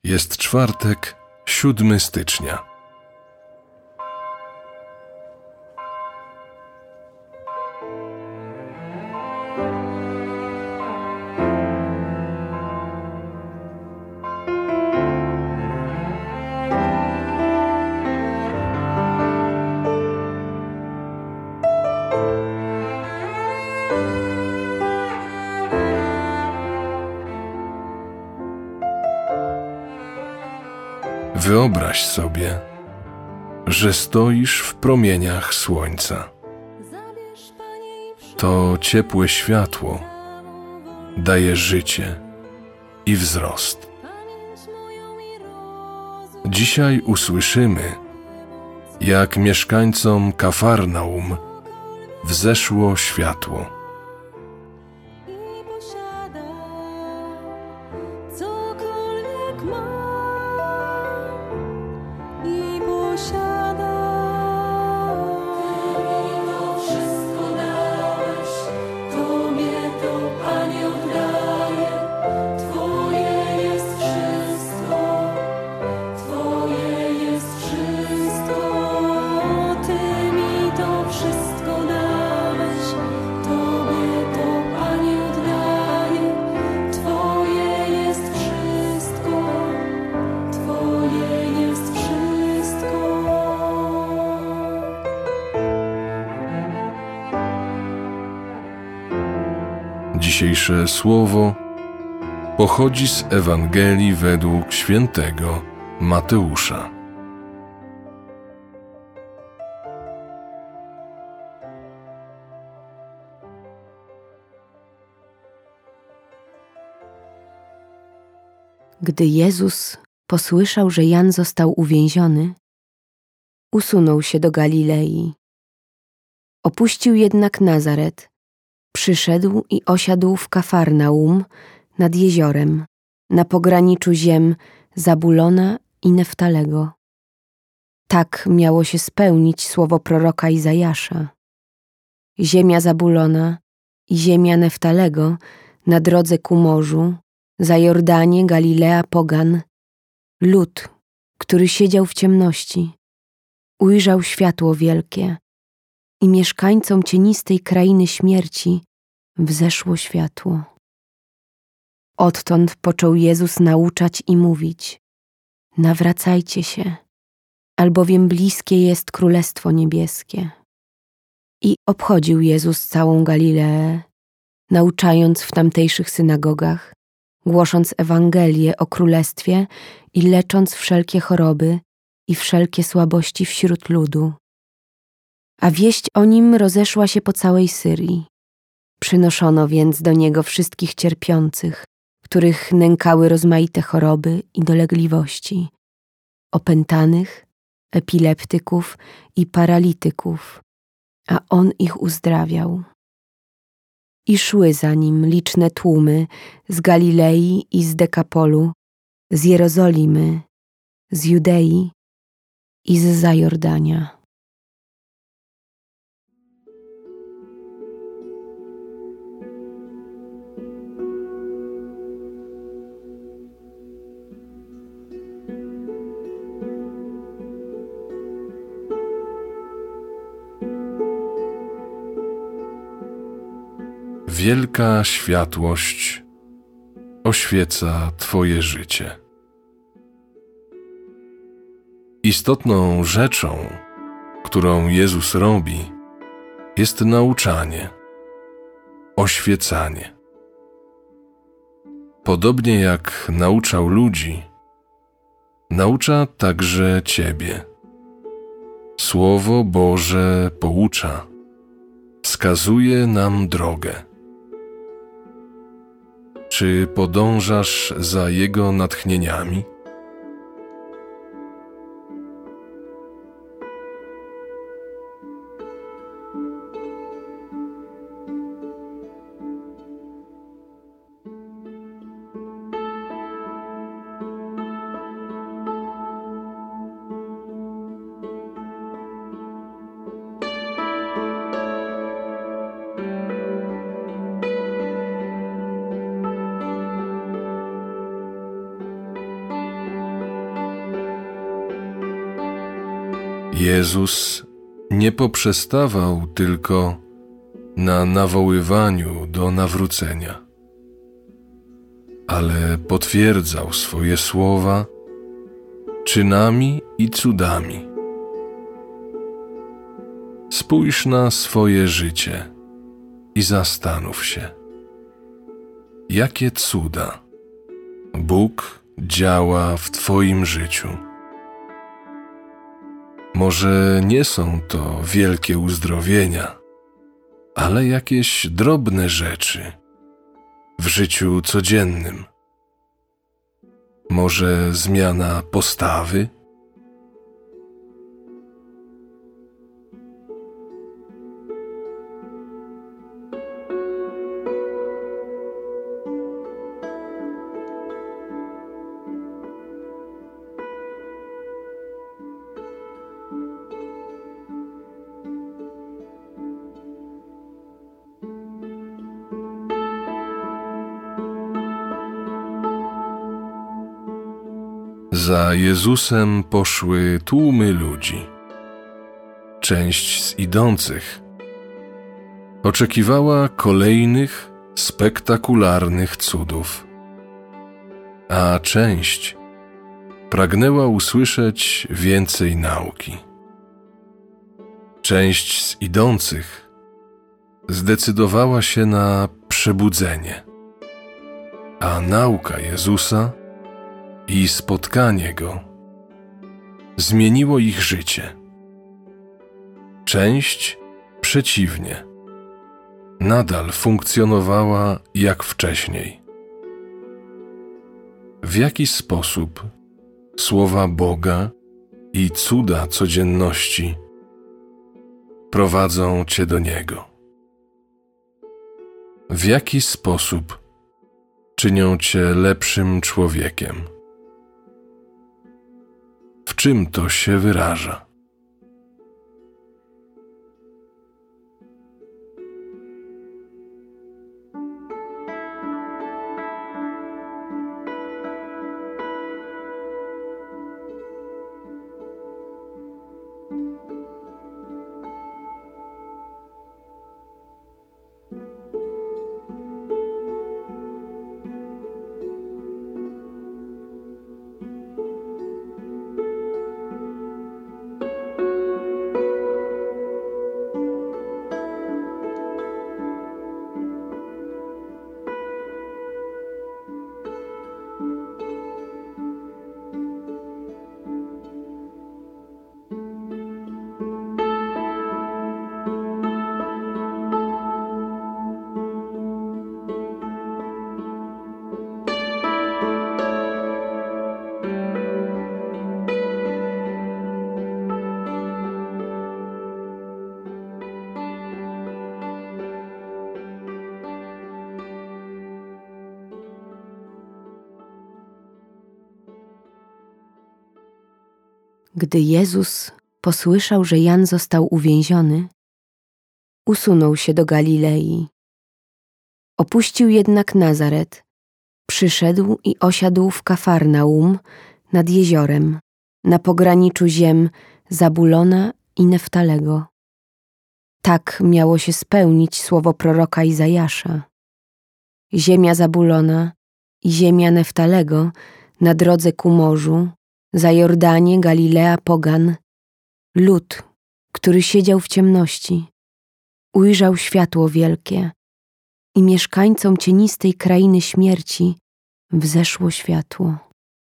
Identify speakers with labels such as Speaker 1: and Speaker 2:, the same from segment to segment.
Speaker 1: Jest czwartek, 7 stycznia. Wyobraź sobie, że stoisz w promieniach słońca. To ciepłe światło daje życie i wzrost. Dzisiaj usłyszymy, jak mieszkańcom Kafarnaum wzeszło światło. Dzisiejsze słowo pochodzi z Ewangelii według świętego Mateusza.
Speaker 2: Gdy Jezus posłyszał, że Jan został uwięziony, usunął się do Galilei. Opuścił jednak Nazaret, przyszedł i osiadł w Kafarnaum nad jeziorem, na pograniczu ziem Zabulona i Neftalego. Tak miało się spełnić słowo proroka Izajasza. Ziemia Zabulona i ziemia Neftalego na drodze ku morzu, za Jordanię, Galilea pogan, lud, który siedział w ciemności, ujrzał światło wielkie i mieszkańcom cienistej krainy śmierci wzeszło światło. Odtąd począł Jezus nauczać i mówić: nawracajcie się, albowiem bliskie jest Królestwo Niebieskie. I obchodził Jezus całą Galileę, nauczając w tamtejszych synagogach, głosząc Ewangelię o Królestwie i lecząc wszelkie choroby i wszelkie słabości wśród ludu. A wieść o nim rozeszła się po całej Syrii. Przynoszono więc do niego wszystkich cierpiących, których nękały rozmaite choroby i dolegliwości, opętanych, epileptyków i paralityków, a on ich uzdrawiał. I szły za nim liczne tłumy z Galilei i z Dekapolu, z Jerozolimy, z Judei i z Zajordania.
Speaker 1: Wielka światłość oświeca Twoje życie. Istotną rzeczą, którą Jezus robi, jest nauczanie, oświecanie. Podobnie jak nauczał ludzi, naucza także Ciebie. Słowo Boże poucza, wskazuje nam drogę. Czy podążasz za Jego natchnieniami? Jezus nie poprzestawał tylko na nawoływaniu do nawrócenia, ale potwierdzał swoje słowa czynami i cudami. Spójrz na swoje życie i zastanów się, jakie cuda Bóg działa w Twoim życiu. Może nie są to wielkie uzdrowienia, ale jakieś drobne rzeczy w życiu codziennym. Może zmiana postawy? Za Jezusem poszły tłumy ludzi. Część z idących oczekiwała kolejnych spektakularnych cudów, a część pragnęła usłyszeć więcej nauki. Część z idących zdecydowała się na przebudzenie, a nauka Jezusa i spotkanie Go zmieniło ich życie. Część przeciwnie, nadal funkcjonowała jak wcześniej. W jaki sposób słowa Boga i cuda codzienności prowadzą Cię do Niego? W jaki sposób czynią Cię lepszym człowiekiem? W czym to się wyraża?
Speaker 2: Gdy Jezus posłyszał, że Jan został uwięziony, usunął się do Galilei. Opuścił jednak Nazaret, przyszedł i osiadł w Kafarnaum nad jeziorem, na pograniczu ziem Zabulona i Neftalego. Tak miało się spełnić słowo proroka Izajasza. Ziemia Zabulona i ziemia Neftalego na drodze ku morzu, za Jordanię, Galilea, pogan, lud, który siedział w ciemności, ujrzał światło wielkie i mieszkańcom cienistej krainy śmierci wzeszło światło.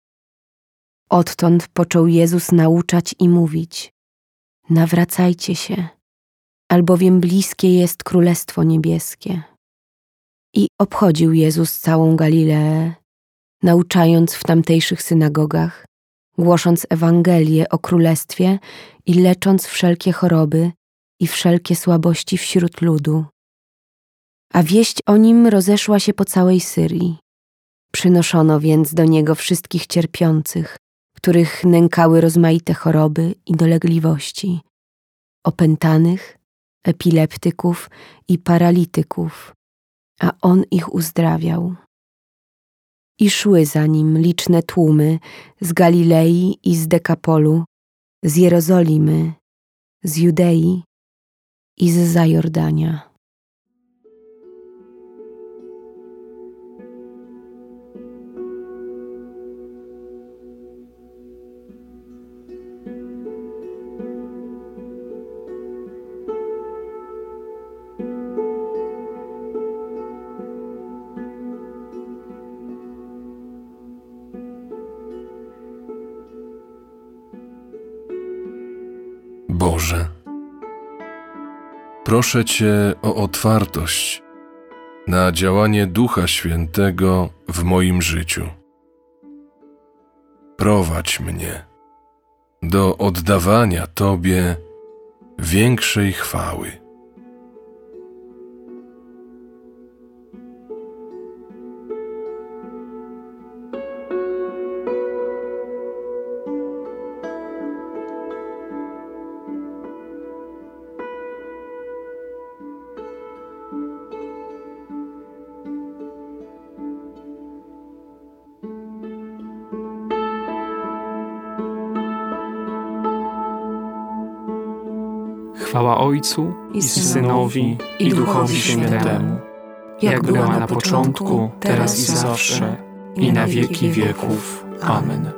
Speaker 2: Odtąd począł Jezus nauczać i mówić: nawracajcie się, albowiem bliskie jest Królestwo Niebieskie. I obchodził Jezus całą Galileę, nauczając w tamtejszych synagogach, głosząc Ewangelię o Królestwie i lecząc wszelkie choroby i wszelkie słabości wśród ludu. A wieść o Nim rozeszła się po całej Syrii. Przynoszono więc do Niego wszystkich cierpiących, których nękały rozmaite choroby i dolegliwości, opętanych, epileptyków i paralityków, a On ich uzdrawiał. I szły za Nim liczne tłumy z Galilei i z Dekapolu, z Jerozolimy z Judei i zza Jordania.
Speaker 1: Boże, proszę Cię o otwartość na działanie Ducha Świętego w moim życiu. Prowadź mnie do oddawania Tobie większej chwały.
Speaker 3: Chwała Ojcu i Synowi, i Duchowi Świętemu, jak była na początku, teraz i zawsze, i na wieki wieków. Amen.